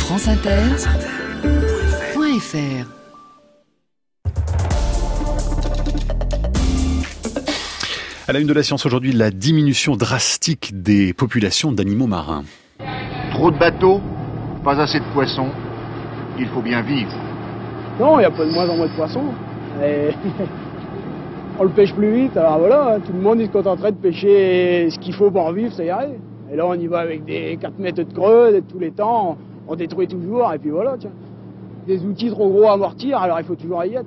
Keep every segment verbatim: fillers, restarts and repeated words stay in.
France Inter point F R. À la une de la science aujourd'hui, la diminution drastique des populations d'animaux marins. Trop de bateaux, pas assez de poissons, il faut bien vivre. Non, il y a pas de moins en moins de poissons. Et... on le pêche plus vite, alors voilà, tout le monde il se contenterait de pêcher ce qu'il faut pour en vivre, ça y arrive. Et là on y va avec des quatre mètres de creux, de tous les temps, on détruit toujours, et puis voilà, tiens. Des outils trop gros à amortir, alors il faut toujours y être.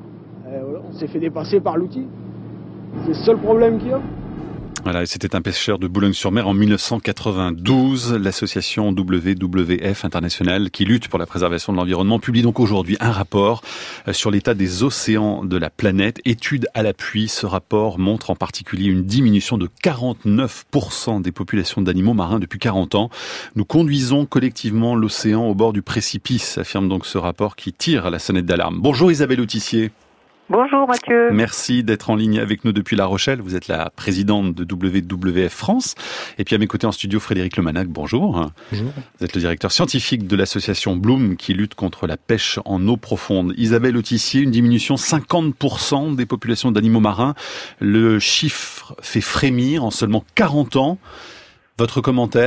Et voilà, on s'est fait dépasser par l'outil. C'est le seul problème qu'il y a. Voilà, et c'était un pêcheur de Boulogne-sur-Mer en mille neuf cent quatre-vingt-douze. L'association W W F internationale qui lutte pour la préservation de l'environnement publie donc aujourd'hui un rapport sur l'état des océans de la planète. Étude à l'appui, ce rapport montre en particulier une diminution de quarante-neuf pour cent des populations d'animaux marins depuis quarante ans. Nous conduisons collectivement l'océan au bord du précipice, affirme donc ce rapport qui tire la sonnette d'alarme. Bonjour Isabelle Autissier. Bonjour Mathieu. Merci d'être en ligne avec nous depuis La Rochelle. Vous êtes la présidente de W W F France. Et puis à mes côtés en studio, Frédéric Lemanac, bonjour. Bonjour. Vous êtes le directeur scientifique de l'association Bloom qui lutte contre la pêche en eau profonde. Isabelle Autissier, une diminution cinquante pour cent des populations d'animaux marins. Le chiffre fait frémir en seulement quarante ans. Votre commentaire ?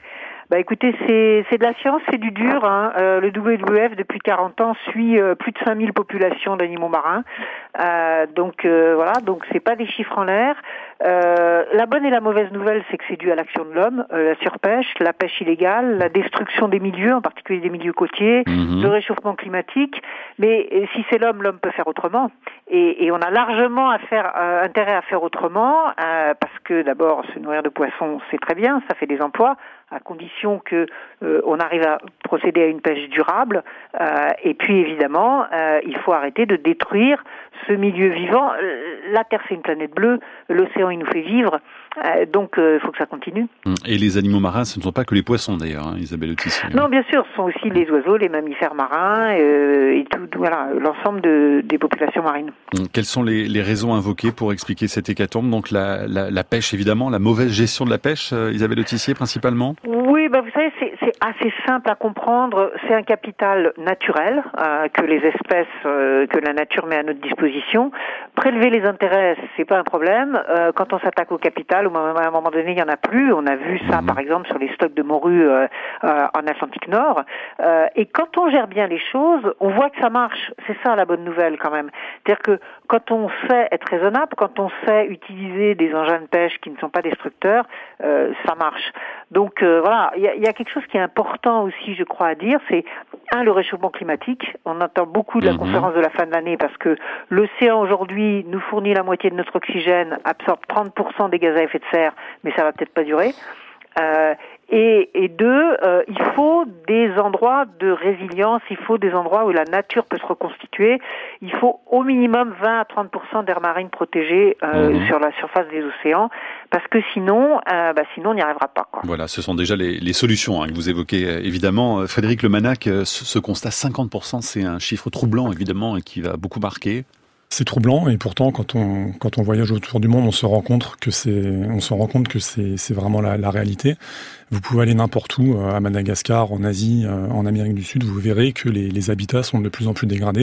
Bah écoutez, c'est c'est de la science, c'est du dur. Hein. Euh, le W W F depuis quarante ans suit euh, plus de cinq mille populations d'animaux marins. Euh, donc euh, voilà, donc c'est pas des chiffres en l'air. Euh, la bonne et la mauvaise nouvelle, c'est que c'est dû à l'action de l'homme, euh, la surpêche, la pêche illégale, la destruction des milieux, en particulier des milieux côtiers, mmh. le réchauffement climatique. Mais si c'est l'homme, l'homme peut faire autrement. Et, et on a largement à faire, euh, intérêt à faire autrement, euh, parce que d'abord, se nourrir de poissons, c'est très bien, ça fait des emplois, à condition que euh, on arrive à procéder à une pêche durable. Euh, et puis évidemment, euh, il faut arrêter de détruire ce milieu vivant. La Terre, c'est une planète bleue, l'océan, il nous fait vivre, euh, donc il euh, faut que ça continue. Et les animaux marins, ce ne sont pas que les poissons d'ailleurs, hein, Isabelle Autissier. Non, bien sûr, ce sont aussi les oiseaux, les mammifères marins, euh, et tout, voilà, l'ensemble de, des populations marines. Quelles sont les, les raisons invoquées pour expliquer cette hécatombe ? Donc la, la, la pêche, évidemment, la mauvaise gestion de la pêche, euh, Isabelle Autissier, principalement ? Oui, bah vous savez, c'est, c'est assez simple à comprendre. C'est un capital naturel euh, que les espèces, euh, que la nature met à notre disposition. Prélever les intérêts, c'est pas un problème. Euh, quand on s'attaque au capital, à un moment donné, il y en a plus. On a vu ça, par exemple, sur les stocks de morue euh, euh, en Atlantique Nord. Euh, et quand on gère bien les choses, on voit que ça marche. C'est ça la bonne nouvelle, quand même. C'est-à-dire que quand on sait être raisonnable, quand on sait utiliser des engins de pêche qui ne sont pas destructeurs, euh, ça marche. Donc euh, voilà, il y a, y a quelque chose qui est important aussi, je crois, à dire, c'est un, le réchauffement climatique. On entend beaucoup de la mmh. conférence de la fin de l'année parce que l'océan aujourd'hui nous fournit la moitié de notre oxygène, absorbe trente pour cent des gaz à effet de serre, mais ça va peut-être pas durer. Euh, et, et deux, euh, il faut des endroits de résilience, il faut des endroits où la nature peut se reconstituer. Il faut au minimum vingt à trente pour cent d'aires marines protégées euh, mmh. sur la surface des océans, parce que sinon, euh, bah sinon on n'y arrivera pas, quoi. Voilà, ce sont déjà les, les solutions hein, que vous évoquez. Évidemment, Frédéric Lemanac, ce, ce constat cinquante pour cent, c'est un chiffre troublant évidemment et qui va beaucoup marquer. C'est troublant et pourtant quand on quand on voyage autour du monde, on se rend compte que c'est on se rend compte que c'est c'est vraiment la, la réalité. Vous pouvez aller n'importe où, à Madagascar, en Asie, en Amérique du Sud, vous verrez que les, les habitats sont de plus en plus dégradés,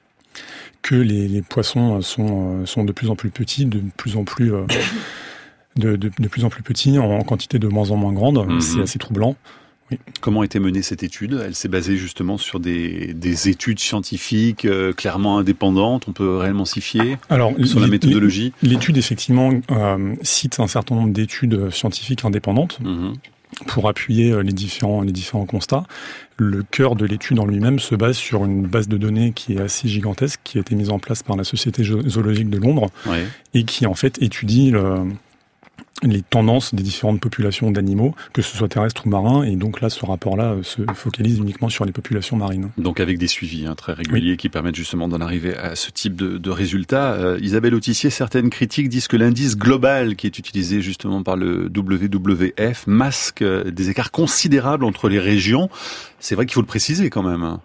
que les, les poissons sont sont de plus en plus petits, de plus en plus de de, de plus en plus petits en quantité de moins en moins grande. Mmh. C'est assez troublant. Oui. Comment a été menée cette étude ? Elle s'est basée justement sur des, des études scientifiques euh, clairement indépendantes, on peut réellement s'y fier Alors, sur la méthodologie ? L'étude, effectivement, euh, cite un certain nombre d'études scientifiques indépendantes mmh. pour appuyer les différents, les différents constats. Le cœur de l'étude en lui-même se base sur une base de données qui est assez gigantesque, qui a été mise en place par la Société zoologique de Londres, ouais. et qui en fait étudie le... les tendances des différentes populations d'animaux, que ce soit terrestres ou marins, et donc là, ce rapport-là se focalise uniquement sur les populations marines. Donc avec des suivis hein, très réguliers oui. qui permettent justement d'en arriver à ce type de, de résultats. Euh, Isabelle Autissier, certaines critiques disent que l'indice global qui est utilisé justement par le W W F masque des écarts considérables entre les régions. C'est vrai qu'il faut le préciser quand même.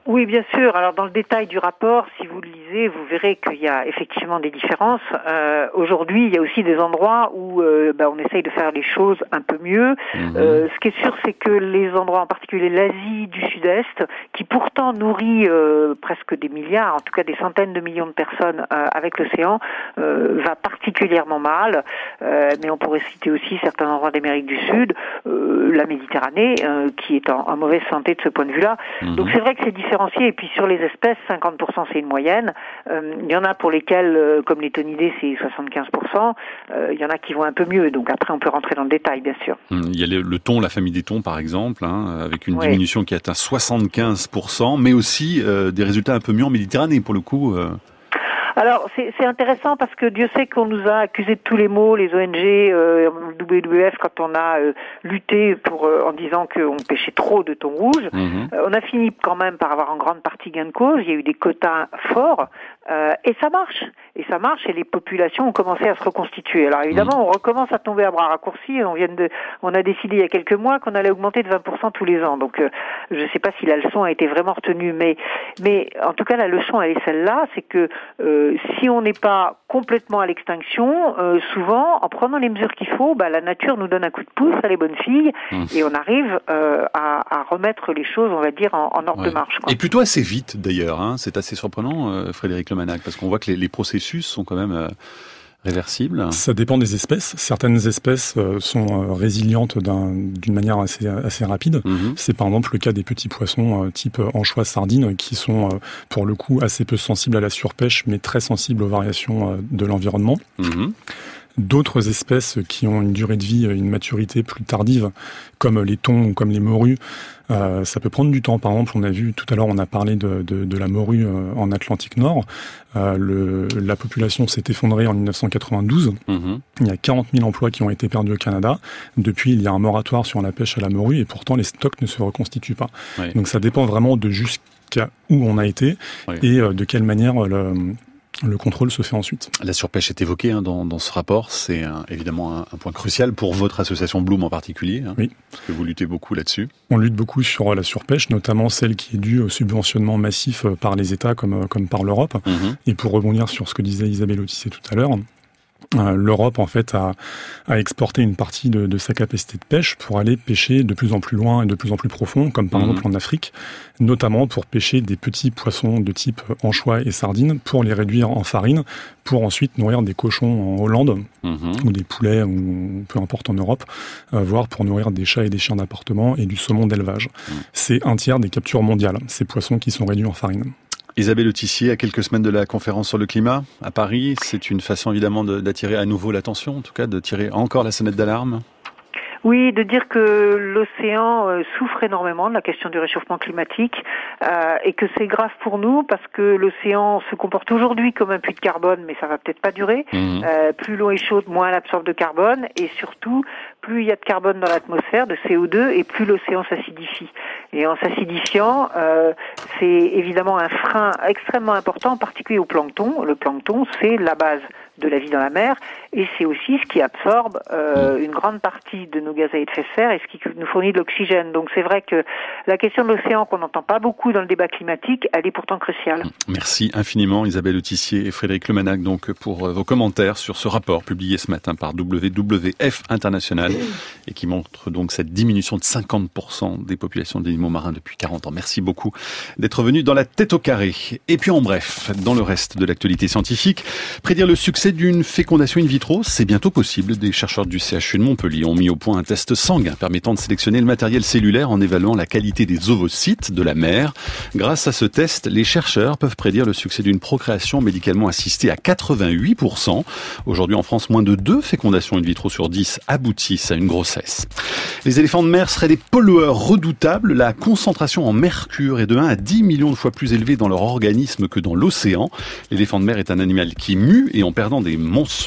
Oui, bien sûr. Alors, dans le détail du rapport, si vous le lisez, vous verrez qu'il y a effectivement des différences. Euh, aujourd'hui, il y a aussi des endroits où euh, bah, on essaye de faire les choses un peu mieux. Mmh. Euh, ce qui est sûr, c'est que les endroits, en particulier l'Asie du Sud-Est, qui pourtant nourrit euh, presque des milliards, en tout cas des centaines de millions de personnes euh, avec l'océan, euh, va particulièrement mal. Euh, mais on pourrait citer aussi certains endroits d'Amérique du Sud, euh, la Méditerranée, euh, qui est en, en mauvaise santé de ce point de vue-là. Mmh. Donc c'est vrai que c'est différent. Et puis sur les espèces, cinquante pour cent c'est une moyenne. Euh, il y en a pour lesquelles, euh, comme les tonidés, c'est soixante-quinze pour cent. Euh, il y en a qui vont un peu mieux. Donc après, on peut rentrer dans le détail, bien sûr. Il y a le, le thon, la famille des thons, par exemple, hein, avec une oui. diminution qui atteint soixante-quinze pour cent, mais aussi euh, des résultats un peu mieux en Méditerranée, pour le coup. Euh... Alors, c'est, c'est intéressant parce que Dieu sait qu'on nous a accusés de tous les maux, les O N G, euh, le W W F, quand on a euh, lutté pour, euh, en disant qu'on pêchait trop de thon rouge. Mmh. Euh, on a fini quand même par avoir en grande partie gain de cause. Il y a eu des quotas forts euh, et ça marche. Et ça marche et les populations ont commencé à se reconstituer. Alors évidemment, mmh. on recommence à tomber à bras raccourcis. On vient de, on a décidé il y a quelques mois qu'on allait augmenter de vingt pour cent tous les ans. Donc, euh, je ne sais pas si la leçon a été vraiment retenue, mais, mais en tout cas, la leçon, elle est celle-là, c'est que euh, si on n'est pas complètement à l'extinction, euh, souvent, en prenant les mesures qu'il faut, bah, la nature nous donne un coup de pouce à les bonnes filles mmh. et on arrive euh, à, à remettre les choses, on va dire, en, en ordre ouais. de marche. Quoi. Et plutôt assez vite, d'ailleurs. Hein. C'est assez surprenant, euh, Frédéric Lemanac, parce qu'on voit que les, les processus sont quand même euh, réversibles. Ça dépend des espèces. Certaines espèces euh, sont euh, résilientes d'un, d'une manière assez, assez rapide. Mm-hmm. C'est par exemple le cas des petits poissons euh, type anchois, sardines, qui sont euh, pour le coup assez peu sensibles à la surpêche, mais très sensibles aux variations euh, de l'environnement. Mm-hmm. D'autres espèces qui ont une durée de vie, une maturité plus tardive, comme les thons ou comme les morues, euh, ça peut prendre du temps. Par exemple, on a vu tout à l'heure, on a parlé de, de, de la morue euh, en Atlantique Nord. Euh, le, la population s'est effondrée en dix-neuf cent quatre-vingt-douze. Mmh. Il y a quarante mille emplois qui ont été perdus au Canada. Depuis, il y a un moratoire sur la pêche à la morue et pourtant les stocks ne se reconstituent pas. Oui. Donc ça dépend vraiment de jusqu'à où on a été oui. et euh, de quelle manière le... Le contrôle se fait ensuite. La surpêche est évoquée hein, dans, dans ce rapport. C'est un, évidemment un, un point crucial pour votre association Bloom en particulier. Hein, oui. Parce que vous luttez beaucoup là-dessus. On lutte beaucoup sur la surpêche, notamment celle qui est due au subventionnement massif par les États comme, comme par l'Europe. Mm-hmm. Et pour rebondir sur ce que disait Isabelle Autissier tout à l'heure, Euh, l'Europe en fait a, a exporté une partie de, de sa capacité de pêche pour aller pêcher de plus en plus loin et de plus en plus profond, comme par mmh. exemple en Afrique, notamment pour pêcher des petits poissons de type anchois et sardines, pour les réduire en farine, pour ensuite nourrir des cochons en Hollande, mmh. ou des poulets, ou peu importe en Europe, euh, voire pour nourrir des chats et des chiens d'appartement et du saumon d'élevage. Mmh. C'est un tiers des captures mondiales, ces poissons qui sont réduits en farine. Isabelle Autissier, à quelques semaines de la conférence sur le climat à Paris, c'est une façon évidemment de, d'attirer à nouveau l'attention, en tout cas de tirer encore la sonnette d'alarme. Oui, de dire que l'océan euh, souffre énormément de la question du réchauffement climatique euh, et que c'est grave pour nous parce que l'océan se comporte aujourd'hui comme un puits de carbone, mais ça va peut-être pas durer. Mmh. Euh, plus l'eau est chaude, moins elle absorbe de carbone et surtout, plus il y a de carbone dans l'atmosphère, de C O deux, et plus l'océan s'acidifie. Et en s'acidifiant, euh, c'est évidemment un frein extrêmement important, en particulier au plancton. Le plancton, c'est la base de la vie dans la mer, et c'est aussi ce qui absorbe euh, une grande partie de nos gaz à effet de serre et ce qui nous fournit de l'oxygène. Donc c'est vrai que la question de l'océan, qu'on n'entend pas beaucoup dans le débat climatique, elle est pourtant cruciale. Merci infiniment Isabelle Autissier et Frédéric Lemanac donc pour vos commentaires sur ce rapport publié ce matin par W W F International et qui montre donc cette diminution de cinquante pour cent des populations d'animaux marins depuis quarante ans. Merci beaucoup d'être venu dans la tête au carré. Et puis en bref, dans le reste de l'actualité scientifique, prédire le succès d'une fécondation in vitro, c'est bientôt possible. Des chercheurs du C H U de Montpellier ont mis au point un test sanguin permettant de sélectionner le matériel cellulaire en évaluant la qualité des ovocytes de la mère. Grâce à ce test, les chercheurs peuvent prédire le succès d'une procréation médicalement assistée à quatre-vingt-huit pour cent. Aujourd'hui en France, moins de deux fécondations in vitro sur dix aboutissent à une grossesse. Les éléphants de mer seraient des pollueurs redoutables. La concentration en mercure est de un à dix millions de fois plus élevée dans leur organisme que dans l'océan. L'éléphant de mer est un animal qui mue et en perdant des monceaux de vieilles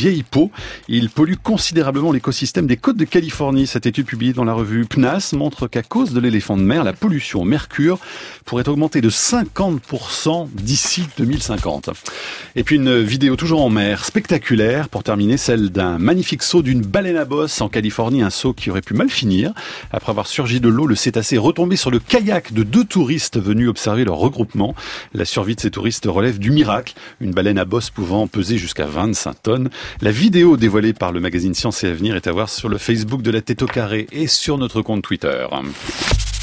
vieilles peaux. Il pollue considérablement l'écosystème des côtes de Californie. Cette étude publiée dans la revue P N A S montre qu'à cause de l'éléphant de mer, la pollution au mercure pourrait augmenter de cinquante pour cent d'ici deux mille cinquante. Et puis une vidéo toujours en mer, spectaculaire, pour terminer, celle d'un magnifique saut d'une baleine à bosse en Californie, un saut qui aurait pu mal finir. Après avoir surgi de l'eau, le cétacé est retombé sur le kayak de deux touristes venus observer leur regroupement. La survie de ces touristes relève du miracle, une baleine à bosse pouvant peser jusqu'à vingt-cinq tonnes. La vidéo dévoilée par le magazine Science et Avenir est à voir sur le Facebook de la Tête au Carré et sur notre compte Twitter.